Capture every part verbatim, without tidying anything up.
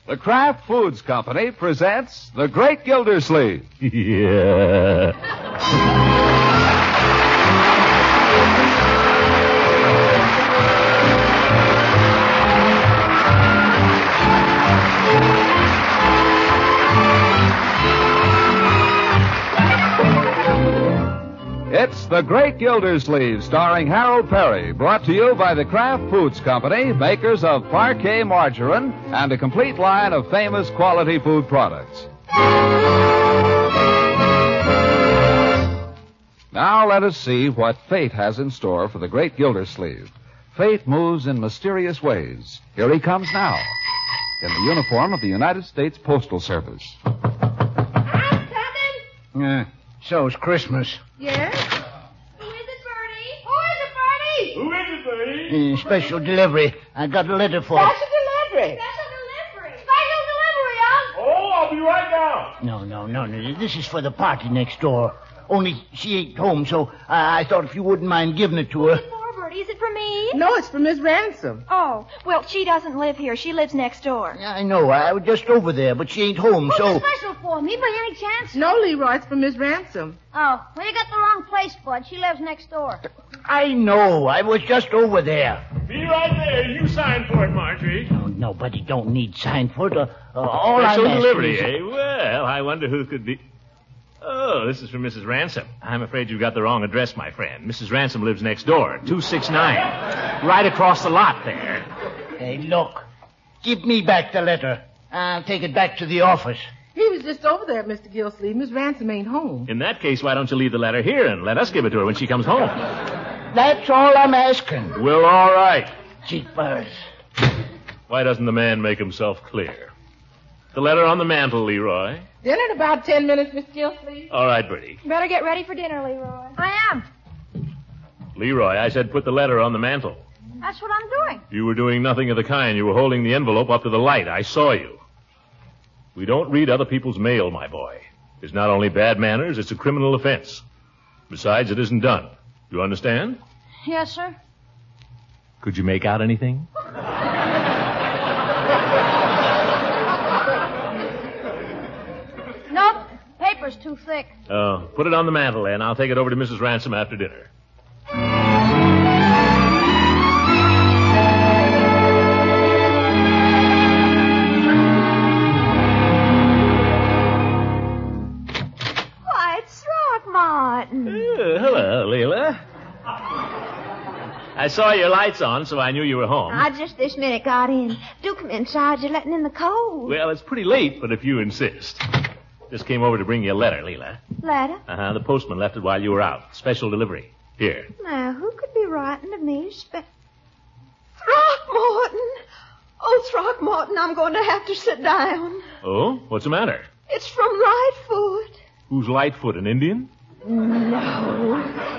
The Kraft Foods Company presents The Great Gildersleeve. Yeah. It's The Great Gildersleeve, starring Harold Perry, brought to you by the Kraft Foods Company, makers of Parquet margarine and a complete line of famous quality food products. Now let us see what fate has in store for the Great Gildersleeve. Fate moves in mysterious ways. Here he comes now, in the uniform of the United States Postal Service. I'm coming. Uh, so's Christmas. Yes? Who is it, Bertie? Who is it, Bertie? Who is it, Bertie? Uh, special delivery. I got a letter for Special delivery. Special delivery. Special delivery, Unc. Oh, I'll be right down. No, no, no, no. This is for the party next door. Only she ain't home, so I, I thought if you wouldn't mind giving it to her. Who's it for, Bertie? Is it for me? No, it's for Miss Ransom. Oh, well, she doesn't live here. She lives next door. I know. I was just over there, but she ain't home, Who's so... it special for? Me by any chance? No, Leroy, it's for Miss Ransom. Oh, well, you got the wrong place, Bud. She lives next door. I know. I was just over there. Be right there. You sign for it, Marjorie. No, nobody don't need sign for it. Uh, uh, all Special I'm asking delivery, is... eh? Well, I wonder who could be... Oh, this is for Missus Ransom. I'm afraid you've got the wrong address, my friend. Missus Ransom lives next door, two six nine. Right across the lot there. Hey, look. Give me back the letter. I'll take it back to the office. He was just over there, Mister Gilsleeve. Miss Ransom ain't home. In that case, why don't you leave the letter here and let us give it to her when she comes home? That's all I'm asking. Well, all right. Jeepers. Why doesn't the man make himself clear? The letter on the mantel, Leroy. Dinner in about ten minutes, Miss Gilsleeve. All right, Bertie. Better get ready for dinner, Leroy. I am. Leroy, I said put the letter on the mantel. That's what I'm doing. You were doing nothing of the kind. You were holding the envelope up to the light. I saw you. We don't read other people's mail, my boy. It's not only bad manners, it's a criminal offense. Besides, it isn't done. You understand? Yes, sir. Could you make out anything? Nope. Paper's too thick. Oh, put it on the mantel, then. I'll take it over to Missus Ransom after dinner. Why, it's Throckmorton. Uh, hello, Leela. I saw your lights on, so I knew you were home. I just this minute got in. Do come inside. You're letting in the cold. Well, it's pretty late, but if you insist. Just came over to bring you a letter, Leela. Letter? Uh-huh. The postman left it while you were out. Special delivery. Here. Now, who could be writing to me? Spe- Throckmorton! Oh, Throckmorton, I'm going to have to sit down. Oh? What's the matter? It's from Lightfoot. Who's Lightfoot, an Indian? No.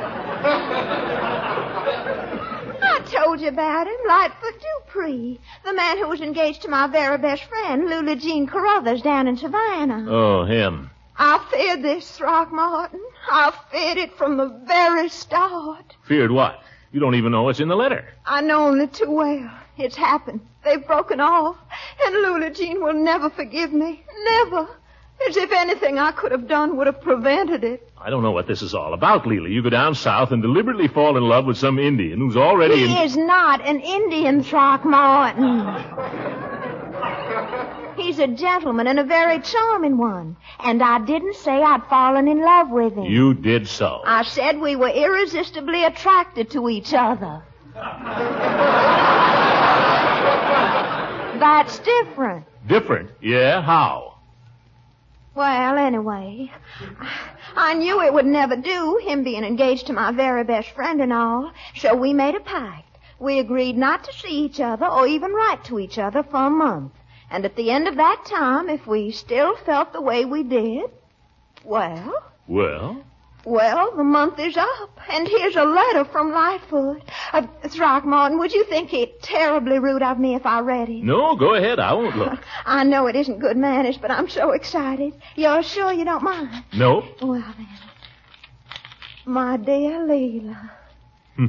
I told you about him, Lightfoot Dupree, the man who was engaged to my very best friend, Lula Jean Carruthers, down in Savannah. Oh, him. I feared this, Throckmorton. I feared it from the very start. Feared what? You don't even know what's in the letter. I know only too well. It's happened. They've broken off, and Lula Jean will never forgive me. Never. As if anything I could have done would have prevented it. I don't know what this is all about, Leela. You go down south and deliberately fall in love with some Indian who's already He in... is not an Indian, Throckmorton. He's a gentleman and a very charming one. And I didn't say I'd fallen in love with him. You did so. I said we were irresistibly attracted to each other. That's different. Different? Yeah? How? Well, anyway, I knew it would never do, him being engaged to my very best friend and all, so we made a pact. We agreed not to see each other or even write to each other for a month. And at the end of that time, if we still felt the way we did, well... Well? Well, the month is up, and here's a letter from Lightfoot. Uh, Throckmorton, would you think it terribly rude of me if I read it? No, go ahead. I won't look. I know it isn't good manners, but I'm so excited. You're sure you don't mind? No. Well, then. My dear Leela. Hmm.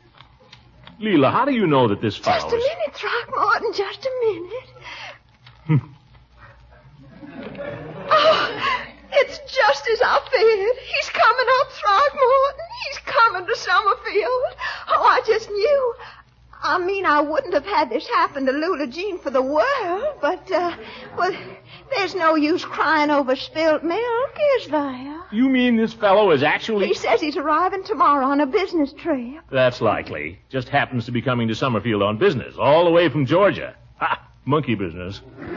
Leela, how do you know that this Just follows? a minute, Throckmorton, just a minute. Oh, it's just as I feared. He's coming up Throckmorton. He's coming to Summerfield. Oh, I just knew. I mean, I wouldn't have had this happen to Lula Jean for the world, but, uh, well, there's no use crying over spilt milk, is there? You mean this fellow is actually... He says he's arriving tomorrow on a business trip. That's likely. Just happens to be coming to Summerfield on business, all the way from Georgia. Ha! Monkey business.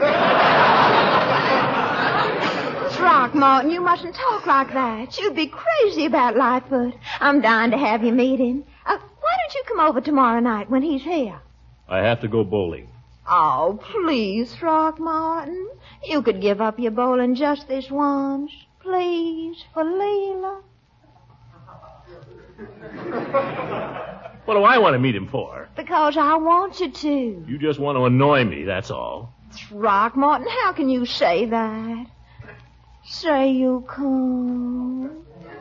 Throckmorton, you mustn't talk like that. You'd be crazy about Lightfoot. I'm dying to have you meet him. Uh, why don't you come over tomorrow night when he's here? I have to go bowling. Oh, please, Throckmorton. You could give up your bowling just this once. Please, for Leela. What do I want to meet him for? Because I want you to. You just want to annoy me, that's all. Throckmorton, how can you say that? Say you come.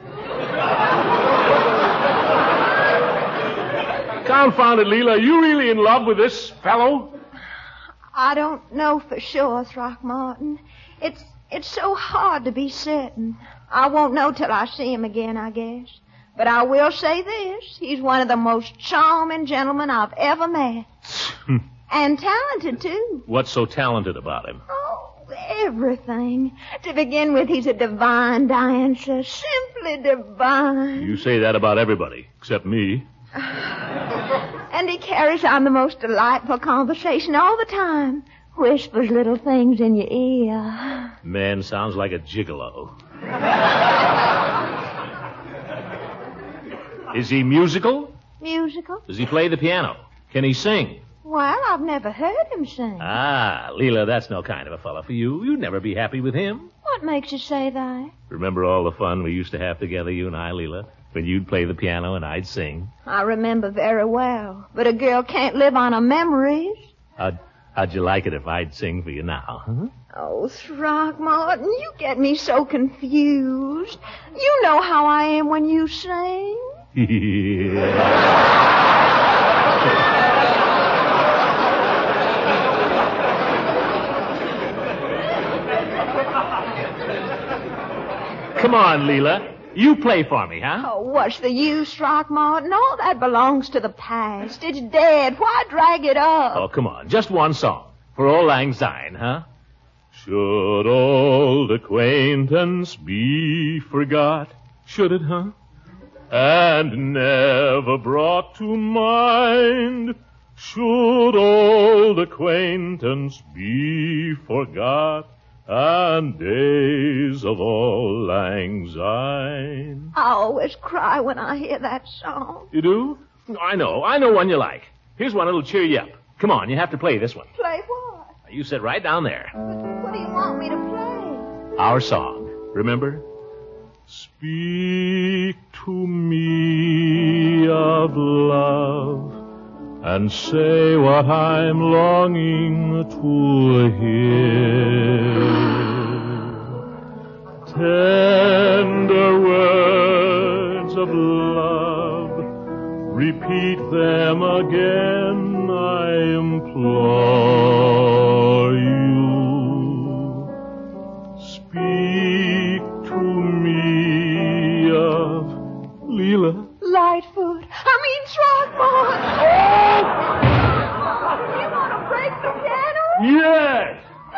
Confound it, Leela. Are you really in love with this fellow? I don't know for sure, Throckmorton. It's it's so hard to be certain. I won't know till I see him again, I guess. But I will say this. He's one of the most charming gentlemen I've ever met. And talented, too. What's so talented about him? Oh, everything. To begin with, he's a divine dancer. Simply divine. You say that about everybody, except me. And he carries on the most delightful conversation all the time. Whispers little things in your ear. Man sounds like a gigolo. Is he musical? Musical? Does he play the piano? Can he sing? Well, I've never heard him sing. Ah, Leela, that's no kind of a fellow for you. You'd never be happy with him. What makes you say that? Remember all the fun we used to have together, you and I, Leela? When you'd play the piano and I'd sing. I remember very well. But a girl can't live on her memories. How'd, how'd you like it if I'd sing for you now, huh? Oh, Throckmorton, you get me so confused. You know how I am when you sing. Come on, Leela. You play for me, huh? Oh, what's the use, Throckmorton? All that belongs to the past. It's dead. Why drag it up? Oh, come on. Just one song. For Auld Lang Syne, huh? Should old acquaintance be forgot? Should it, huh? And never brought to mind? Should old acquaintance be forgot? And days of Auld Lang Syne. I always cry when I hear that song. You do? I know. I know one you like. Here's one that'll cheer you up. Come on, you have to play this one. Play what? You sit right down there. But what do you want me to play? Our song. Remember? Speak to me of love and say what I'm longing to hear. Tender words of love, repeat them again, I implore you. Speak to me of Leela. Lightfoot. I mean Throckmorton. Oh! You want to break the piano? Yes!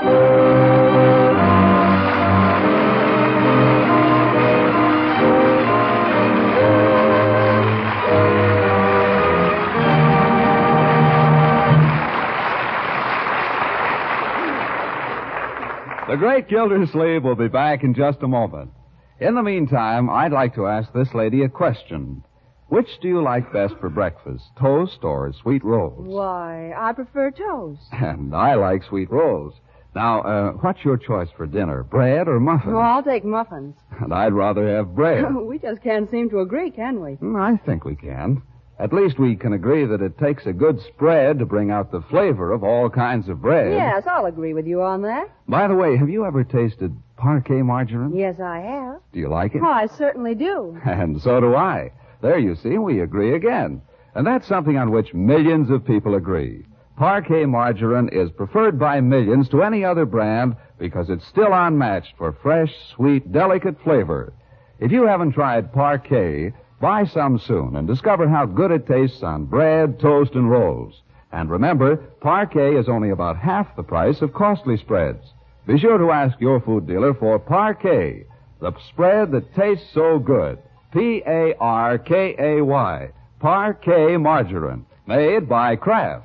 The Great Gildersleeve will be back in just a moment. In the meantime, I'd like to ask this lady a question. Which do you like best for breakfast, toast or sweet rolls? Why, I prefer toast. And I like sweet rolls. Now, uh, what's your choice for dinner, bread or muffins? Oh, I'll take muffins. And I'd rather have bread. We just can't seem to agree, can we? Mm, I think we can. At least we can agree that it takes a good spread to bring out the flavor of all kinds of bread. Yes, I'll agree with you on that. By the way, have you ever tasted parquet margarine? Yes, I have. Do you like it? Oh, I certainly do. And so do I. There you see, we agree again. And that's something on which millions of people agree. Parquet margarine is preferred by millions to any other brand because it's still unmatched for fresh, sweet, delicate flavor. If you haven't tried Parquet, buy some soon and discover how good it tastes on bread, toast, and rolls. And remember, Parquet is only about half the price of costly spreads. Be sure to ask your food dealer for Parquet, the spread that tastes so good. P A R K A Y, Parquet margarine, made by Kraft.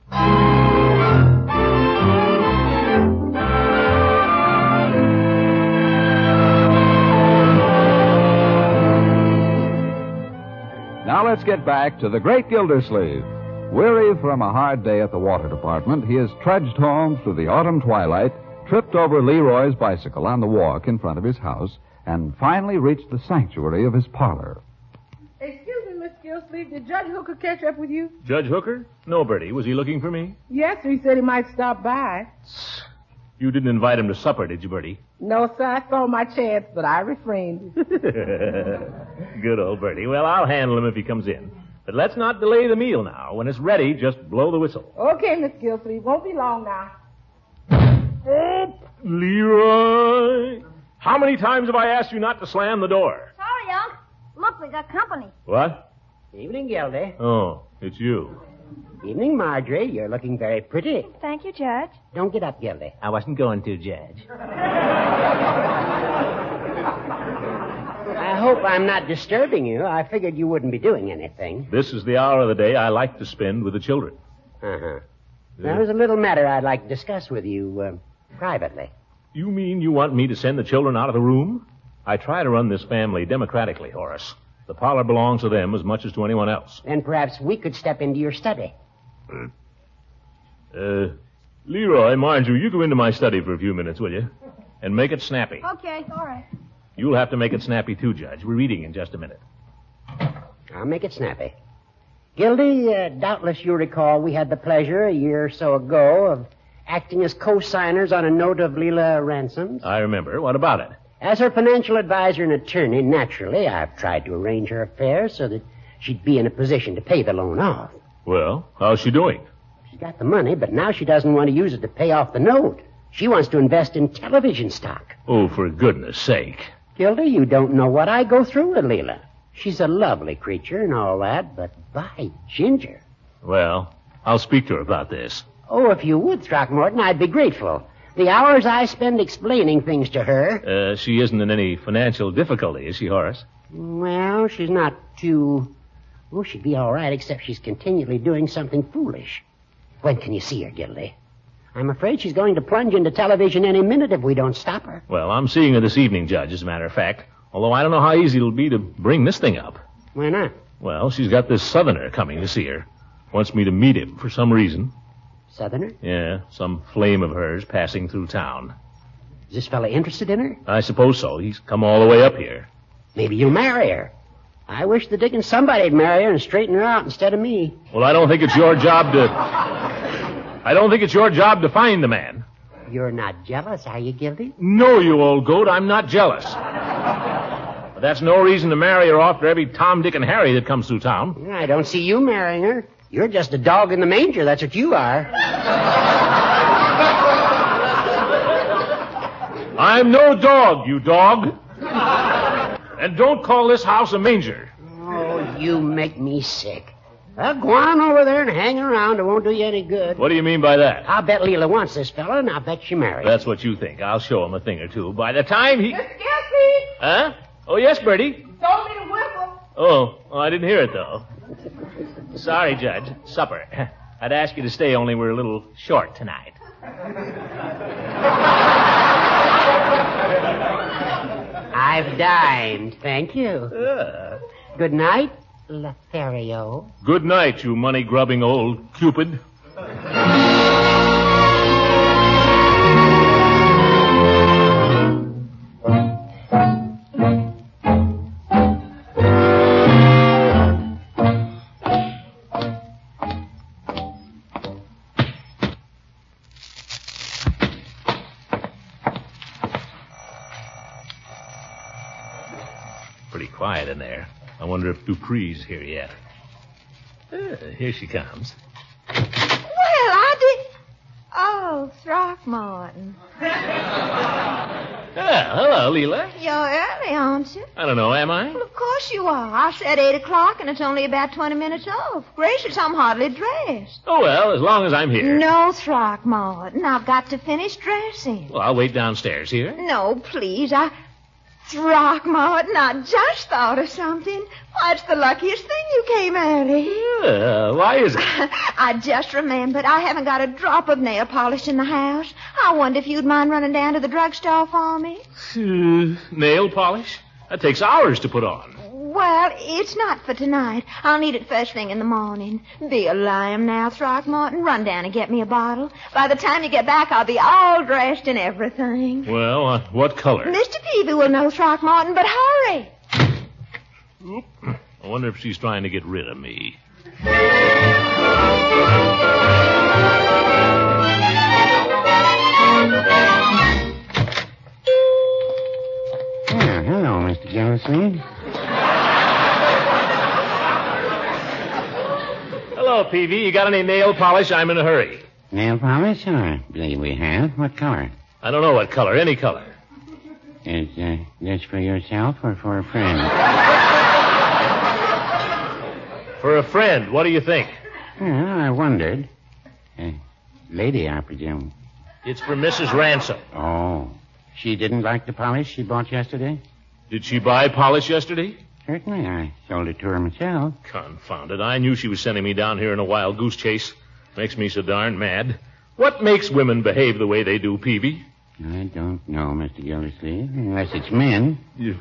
Now let's get back to the great Gildersleeve. Weary from a hard day at the water department, he has trudged home through the autumn twilight, tripped over Leroy's bicycle on the walk in front of his house, and finally reached the sanctuary of his parlor. Excuse me, Miss Gildersleeve, did Judge Hooker catch up with you? Judge Hooker? No, Bertie. Was he looking for me? Yes, sir. He said he might stop by. You didn't invite him to supper, did you, Bertie? No, sir. I saw my chance, but I refrained. Good old Bertie. Well, I'll handle him if he comes in. But let's not delay the meal now. When it's ready, just blow the whistle. Okay, Miss Gildersleeve. Won't be long now. Oh, Leroy! How many times have I asked you not to slam the door? Sorry, Unc. Look, we got company. What? Evening, Gildy. Oh, it's you. Evening, Marjorie. You're looking very pretty. Thank you, Judge. Don't get up, Gildy. I wasn't going to, Judge. I hope I'm not disturbing you. I figured you wouldn't be doing anything. This is the hour of the day I like to spend with the children. Uh-huh. There's a little matter I'd like to discuss with you uh, privately. You mean you want me to send the children out of the room? I try to run this family democratically, Horace. The parlor belongs to them as much as to anyone else. Then perhaps we could step into your study. Uh, uh, Leroy, mind you, you go into my study for a few minutes, will you? And make it snappy. Okay, all right. You'll have to make it snappy, too, Judge. We're reading in just a minute. I'll make it snappy. Gildy, uh, doubtless you recall we had the pleasure a year or so ago of acting as co-signers on a note of Leila Ransom's. I remember. What about it? As her financial advisor and attorney, naturally, I've tried to arrange her affairs so that she'd be in a position to pay the loan off. Well, how's she doing? She's got the money, but now she doesn't want to use it to pay off the note. She wants to invest in television stock. Oh, for goodness sake. Gildy, you don't know what I go through with Leila. She's a lovely creature and all that, but by ginger. Well, I'll speak to her about this. Oh, if you would, Throckmorton, I'd be grateful. The hours I spend explaining things to her... Uh, she isn't in any financial difficulty, is she, Horace? Well, she's not too... Oh, she'd be all right, except she's continually doing something foolish. When can you see her, Gildy? I'm afraid she's going to plunge into television any minute if we don't stop her. Well, I'm seeing her this evening, Judge, as a matter of fact. Although I don't know how easy it'll be to bring this thing up. Why not? Well, she's got this Southerner coming to see her. Wants me to meet him for some reason. Southerner? Yeah, some flame of hers passing through town. Is this fella interested in her? I suppose so. He's come all the way up here. Maybe you'll marry her. I wish the dickens somebody'd marry her and straighten her out instead of me. Well, I don't think it's your job to... I don't think it's your job to find the man. You're not jealous, are you, Gildy? No, you old goat, I'm not jealous. But that's no reason to marry her off to every Tom, Dick, and Harry that comes through town. I don't see you marrying her. You're just a dog in the manger, that's what you are. I'm no dog, you dog. And don't call this house a manger. Oh, you make me sick. Well, go on over there and hang around. It won't do you any good. What do you mean by that? I'll bet Leila wants this fella, and I'll bet she marries. That's what you think. I'll show him a thing or two. By the time he... Miss Gildersleeve! Huh? Oh, yes, Bertie. Told me to whistle. Oh, well, I didn't hear it, though. Sorry, Judge. Supper. I'd ask you to stay, only we're a little short tonight. I've dined, thank you. Uh. Good night, Lothario. Good night, you money-grubbing old Cupid. Pretty quiet in there. I wonder if Dupree's here yet. Uh, here she comes. Well, Throckmorton. Yeah, hello, Leela. You're early, aren't you? I don't know, am I? Well, of course you are. I said eight o'clock, and it's only about twenty minutes off. Gracious, I'm hardly dressed. Oh, well, as long as I'm here. No, Throckmorton. I've got to finish dressing. Well, I'll wait downstairs here. No, please. I... Throckmorton, I just thought of something. Why, it's the luckiest thing you came early. Yeah, why is it? I just remembered I haven't got a drop of nail polish in the house. I wonder if you'd mind running down to the drugstore for me. Uh, nail polish? That takes hours to put on. Well, it's not for tonight. I'll need it first thing in the morning. Be a lamb now, Throckmorton. Run down and get me a bottle. By the time you get back, I'll be all dressed and everything. Well, uh, what color? Mister Peavy will know, Throckmorton, but hurry. Oop. I wonder if she's trying to get rid of me. Oh, hello, Mister Gildersleeve. Hello, Peavy. You got any nail polish? I'm in a hurry. Nail polish? I believe we have. What color? I don't know what color. Any color. Is uh, this for yourself or for a friend? For a friend. What do you think? Well, I wondered. Uh, lady, I presume. It's for Missus Ransom. Oh. She didn't like the polish she bought yesterday? Did she buy polish yesterday? Certainly. I sold it to her myself. Confound it. I knew she was sending me down here in a wild goose chase. Makes me so darn mad. What makes women behave the way they do, Peavy? I don't know, Mister Gildersleeve, unless it's men. You...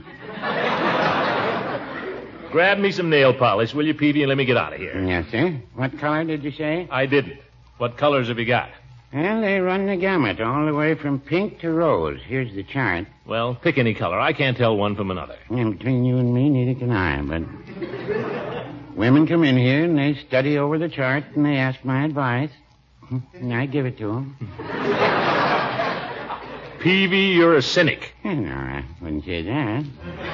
Grab me some nail polish, will you, Peavy, and let me get out of here. Yes, sir. What color did you say? I didn't. What colors have you got? Well, they run the gamut, all the way from pink to rose. Here's the chart. Well, pick any color. I can't tell one from another. And between you and me, neither can I, but... Women come in here, and they study over the chart, and they ask my advice. And I give it to them. Peavy, you're a cynic. No, I wouldn't say that.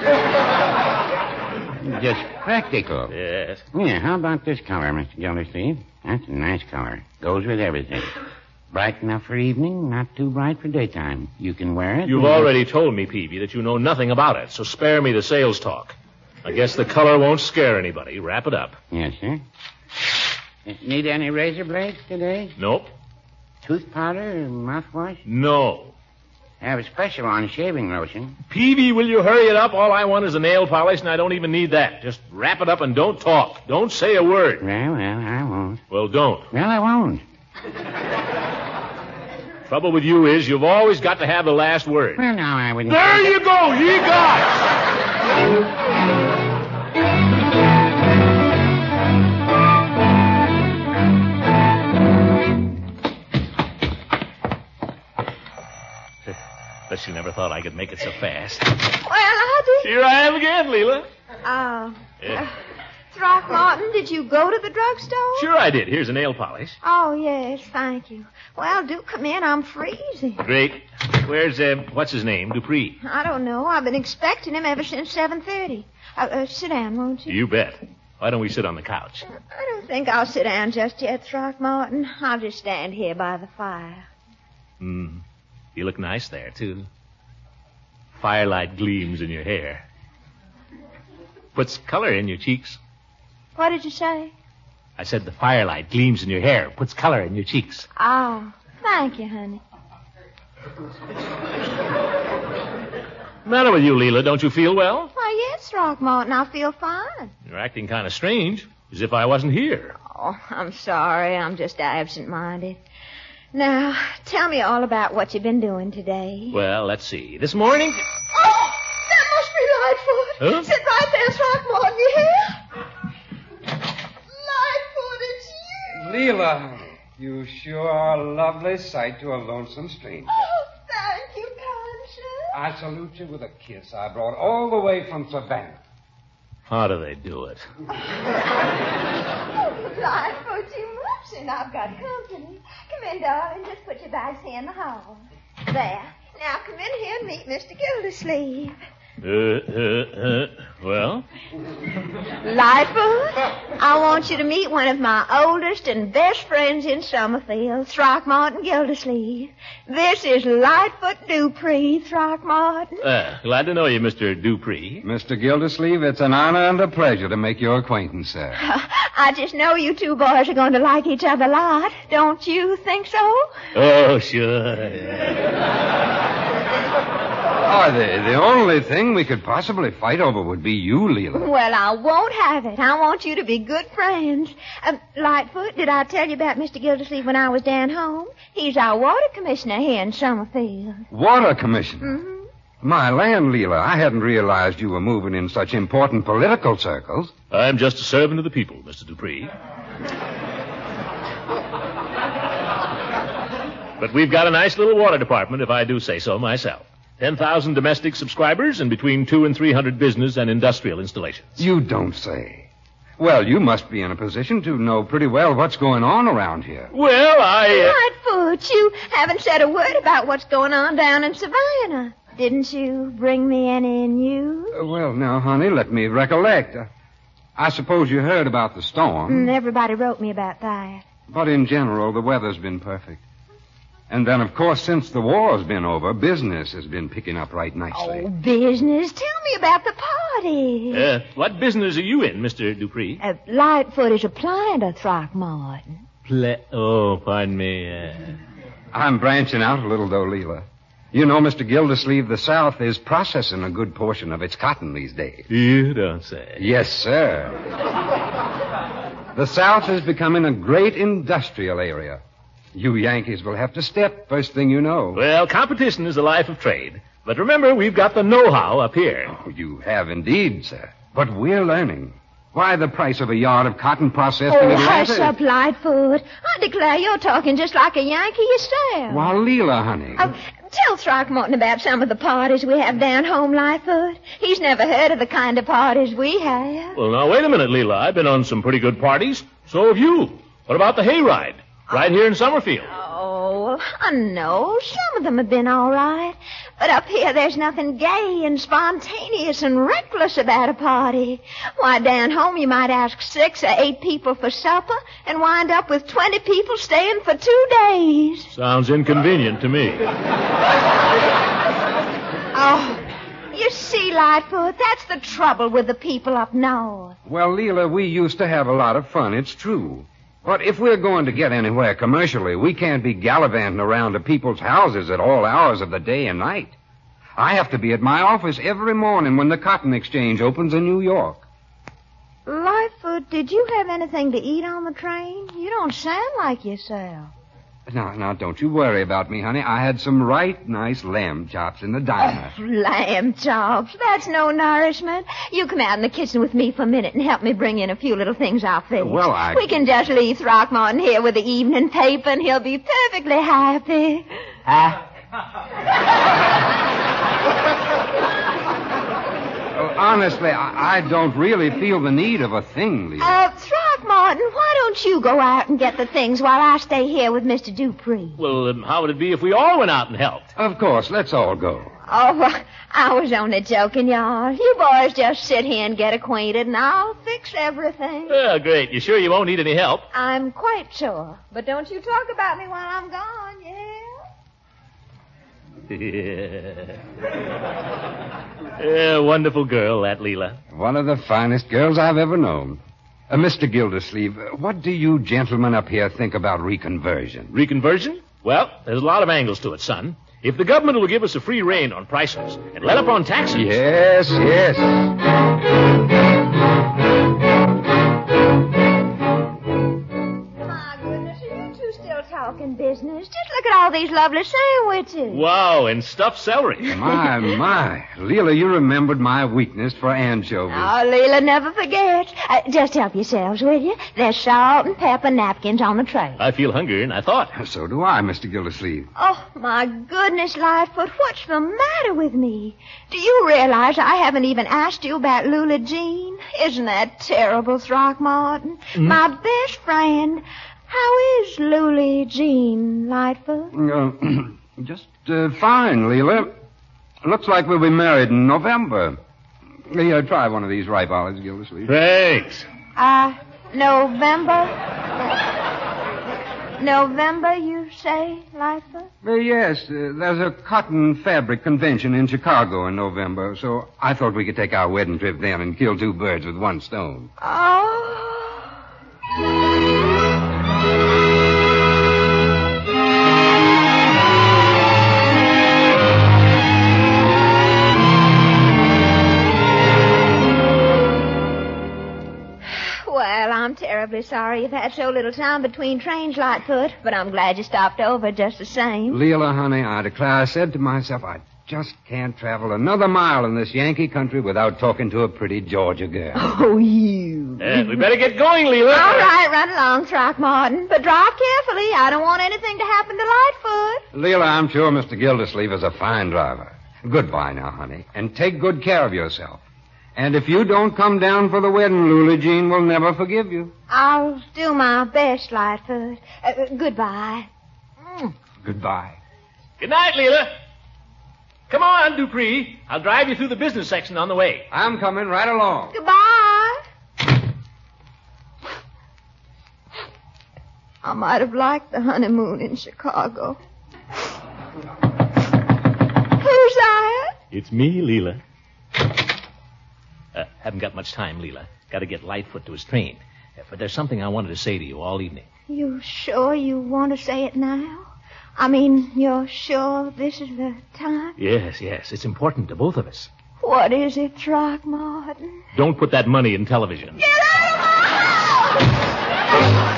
Just practical. Yes. Yeah, how about this color, Mister Gildersleeve? That's a nice color. Goes with everything. Bright enough for evening, not too bright for daytime. You can wear it. You've already told me, Peavy, that you know nothing about it, so spare me the sales talk. I guess the color won't scare anybody. Wrap it up. Yes, sir. Need any razor blades today? Nope. Tooth powder or mouthwash? No. I have a special on shaving lotion. Peavy, will you hurry it up? All I want is a nail polish, and I don't even need that. Just wrap it up and don't talk. Don't say a word. Well, well, I won't. Well, don't. Well, I won't. Trouble with you is you've always got to have the last word. Well, now, I wouldn't... There you go, ye gods! Bet you never thought I could make it so fast. Well, I did. Here I am again, Leela. Oh. Yeah. Uh, Throckmorton, did you go to the drugstore? Sure I did. Here's a nail polish. Oh, yes, thank you. Well, do come in. I'm freezing. Great. Where's, uh, what's his name? Dupree. I don't know. I've been expecting him ever since seven thirty. Uh, uh, sit down, won't you? You bet. Why don't we sit on the couch? I don't think I'll sit down just yet, Throckmorton. I'll just stand here by the fire. Hmm. You look nice there, too. Firelight gleams in your hair. Puts color in your cheeks. What did you say? I said the firelight gleams in your hair, puts color in your cheeks. Oh, thank you, honey. What's the matter with you, Leela? Don't you feel well? Why, yes, Throckmorton, I feel fine. You're acting kind of strange, as if I wasn't here. Oh, I'm sorry. I'm just absent-minded. Now, tell me all about what you've been doing today. Well, let's see. This morning... Oh, that must be Lightfoot. Huh? Sit right there, Throckmorton, you hear? Lightfoot, it's you. Leela, you sure are a lovely sight to a lonesome stranger. Oh, thank you, kind sir. I salute you with a kiss I brought all the way from Savannah. How do they do it? Oh, Lightfoot, you must, and I've got company. Come in, darling. Just put your bags here in the hall. There. Now come in here and meet Mister Gildersleeve. Uh, uh, uh, well? Lightfoot, I want you to meet one of my oldest and best friends in Summerfield, Throckmorton Gildersleeve. This is Lightfoot Dupree, Throckmorton. Uh, glad to know you, Mister Dupree. Mister Gildersleeve, it's an honor and a pleasure to make your acquaintance, sir. I just know you two boys are going to like each other a lot. Don't you think so? Oh, sure. Oh, the, the only thing we could possibly fight over would be you, Leela. Well, I won't have it. I want you to be good friends. Uh, Lightfoot, did I tell you about Mister Gildersleeve when I was down home? He's our water commissioner here in Summerfield. Water commissioner? Mm-hmm. My land, Leela, I hadn't realized you were moving in such important political circles. I'm just a servant of the people, Mister Dupree. But we've got a nice little water department, if I do say so myself. ten thousand domestic subscribers and between two and three hundred business and industrial installations. You don't say. Well, you must be in a position to know pretty well what's going on around here. Well, I... Uh... Lightfoot, you haven't said a word about what's going on down in Savannah. Didn't you bring me any news? Uh, well, now, honey, let me recollect. Uh, I suppose you heard about the storm. Mm, everybody wrote me about that. But in general, the weather's been perfect. And then, of course, since the war's been over, business has been picking up right nicely. Oh, business? Tell me about the party. Uh, what business are you in, Mister Dupree? Uh, Lightfoot is applying to Throckmorton. Ple- oh, pardon me. Uh... I'm branching out a little, though, Leela. You know, Mister Gildersleeve, the South is processing a good portion of its cotton these days. You don't say. Yes, sir. The South is becoming a great industrial area. You Yankees will have to step first thing you know. Well, competition is the life of trade. But remember, we've got the know-how up here. Oh, you have indeed, sir. But we're learning. Why, the price of a yard of cotton processed Oh, in Atlanta... hush up, Lightfoot. I declare you're talking just like a Yankee yourself. Why, Leela, honey. Oh, tell Throckmorton about some of the parties we have down home, Lightfoot. He's never heard of the kind of parties we have. Well, now, wait a minute, Leela. I've been on some pretty good parties. So have you. What about the hayride? Right here in Summerfield. Oh, I know. Some of them have been all right. But up here, there's nothing gay and spontaneous and reckless about a party. Why, down home, you might ask six or eight people for supper and wind up with twenty people staying for two days. Sounds inconvenient to me. Oh, you see, Lightfoot, that's the trouble with the people up north. Well, Leela, we used to have a lot of fun, it's true. But if we're going to get anywhere commercially, we can't be gallivanting around to people's houses at all hours of the day and night. I have to be at my office every morning when the cotton exchange opens in New York. Lightfoot, did you have anything to eat on the train? You don't sound like yourself. Now, now, don't you worry about me, honey. I had some right nice lamb chops in the diner. Oh, lamb chops. That's no nourishment. You come out in the kitchen with me for a minute and help me bring in a few little things I'll fix. Well, I... We can just leave Throckmorton here with the evening paper and he'll be perfectly happy. Huh? Well, honestly, I, I don't really feel the need of a thing, Leela. Uh, Throckmorton, why don't you go out and get the things while I stay here with Mister Dupree? Well, um, how would it be if we all went out and helped? Of course, let's all go. Oh, well, I was only joking, y'all. You boys just sit here and get acquainted, and I'll fix everything. Oh, great. You sure you won't need any help? I'm quite sure. But don't you talk about me while I'm gone, yeah? Yeah. Yeah, wonderful girl, that Leela. One of the finest girls I've ever known. Uh, Mister Gildersleeve, uh, what do you gentlemen up here think about reconversion? Reconversion? Well, there's a lot of angles to it, son. If the government will give us a free rein on prices and let up on taxes... Yes, yes. My goodness, are you two still talking business? Just look at all these lovely sandwiches. Wow, and stuffed celery. My, my. Leela, you remembered my weakness for anchovies. Oh, Leela never forgets. Uh, just help yourselves, will you? There's salt and pepper napkins on the tray. I feel hungry, and I thought... So do I, Mister Gildersleeve. Oh, my goodness, Lightfoot, what's the matter with me? Do you realize I haven't even asked you about Lula Jean? Isn't that terrible, Throckmorton? Mm. My best friend. How is Lula Jean, Lightfoot? Uh, just uh, fine, Leela. Looks like we'll be married in November. Here, try one of these ripe olives, Gildersleeve. Thanks. Uh, November? November, you say, Lightfoot? Uh, yes, uh, there's a cotton fabric convention in Chicago in November, so I thought we could take our wedding trip then and kill two birds with one stone. Oh. Well, I'm terribly sorry you've had so little time between trains, Lightfoot, but I'm glad you stopped over just the same. Leela, honey, I declare, I said to myself, I just can't travel another mile in this Yankee country without talking to a pretty Georgia girl. Oh, you. Uh, we better get going, Leela. All right, run along, Throckmorton, but drive carefully. I don't want anything to happen to Lightfoot. Leela, I'm sure Mister Gildersleeve is a fine driver. Goodbye now, honey, and take good care of yourself. And if you don't come down for the wedding, Lula Jean will never forgive you. I'll do my best, Lightfoot. Uh, goodbye. Mm. Goodbye. Good night, Leela. Come on, Dupree. I'll drive you through the business section on the way. I'm coming right along. Goodbye. I might have liked the honeymoon in Chicago. Who's that? It's me, Leela. Uh, haven't got much time, Leela. Got to get Lightfoot to his train. Uh, but there's something I wanted to say to you all evening. You sure you want to say it now? I mean, you're sure this is the time? Yes, yes. It's important to both of us. What is it, Throckmorton? Don't put that money in television. Get out of my house!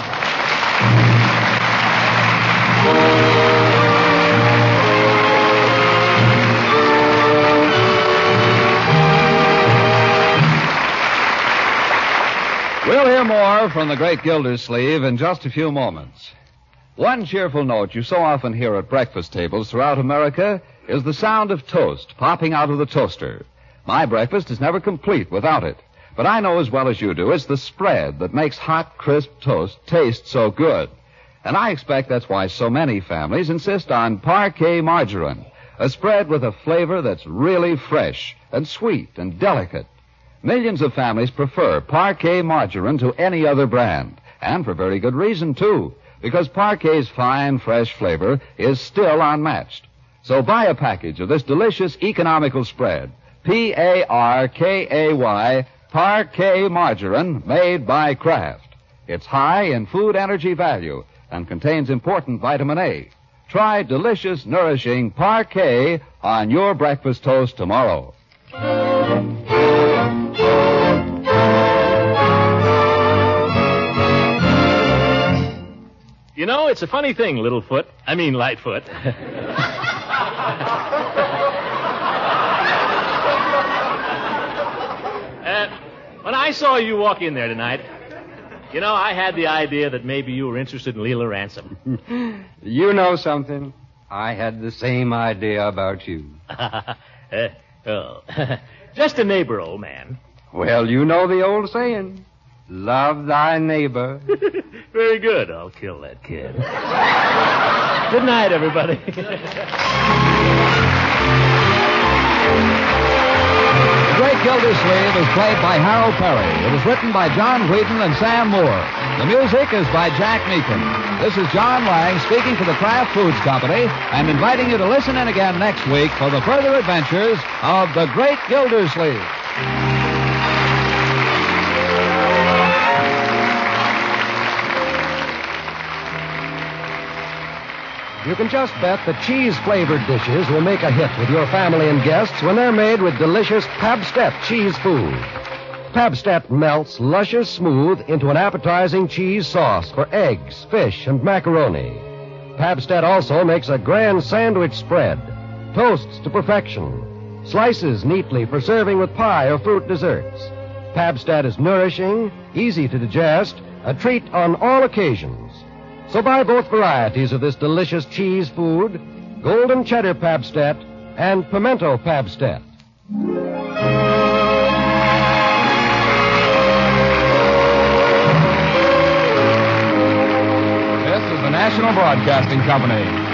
We'll hear more from the great Gildersleeve in just a few moments. One cheerful note you so often hear at breakfast tables throughout America is the sound of toast popping out of the toaster. My breakfast is never complete without it. But I know as well as you do, it's the spread that makes hot, crisp toast taste so good. And I expect that's why so many families insist on Parquet margarine, a spread with a flavor that's really fresh and sweet and delicate. Millions of families prefer Parquet margarine to any other brand, and for very good reason, too, because Parquet's fine, fresh flavor is still unmatched. So buy a package of this delicious, economical spread, P A R K A Y, Parquet margarine, made by Kraft. It's high in food energy value and contains important vitamin A. Try delicious, nourishing Parquet on your breakfast toast tomorrow. You know, it's a funny thing, Littlefoot. I mean, Lightfoot. uh, when I saw you walk in there tonight, you know, I had the idea that maybe you were interested in Leela Ransom. You know something? I had the same idea about you. uh, oh, just a neighbor, old man. Well, you know the old saying. Love thy neighbor. Very good. I'll kill that kid. Good night, everybody. The Great Gildersleeve is played by Harold Perry. It was written by John Whedon and Sam Moore. The music is by Jack Meakin. This is John Lang speaking for the Kraft Foods Company and inviting you to listen in again next week for the further adventures of the Great Gildersleeve. You can just bet that cheese-flavored dishes will make a hit with your family and guests when they're made with delicious Pabst-ett cheese food. Pabst-ett melts luscious smooth into an appetizing cheese sauce for eggs, fish, and macaroni. Pabst-ett also makes a grand sandwich spread, toasts to perfection, slices neatly for serving with pie or fruit desserts. Pabst-ett is nourishing, easy to digest, a treat on all occasions. So buy both varieties of this delicious cheese food, Golden Cheddar Pabst-ett and Pimento Pabst-ett. This is the National Broadcasting Company.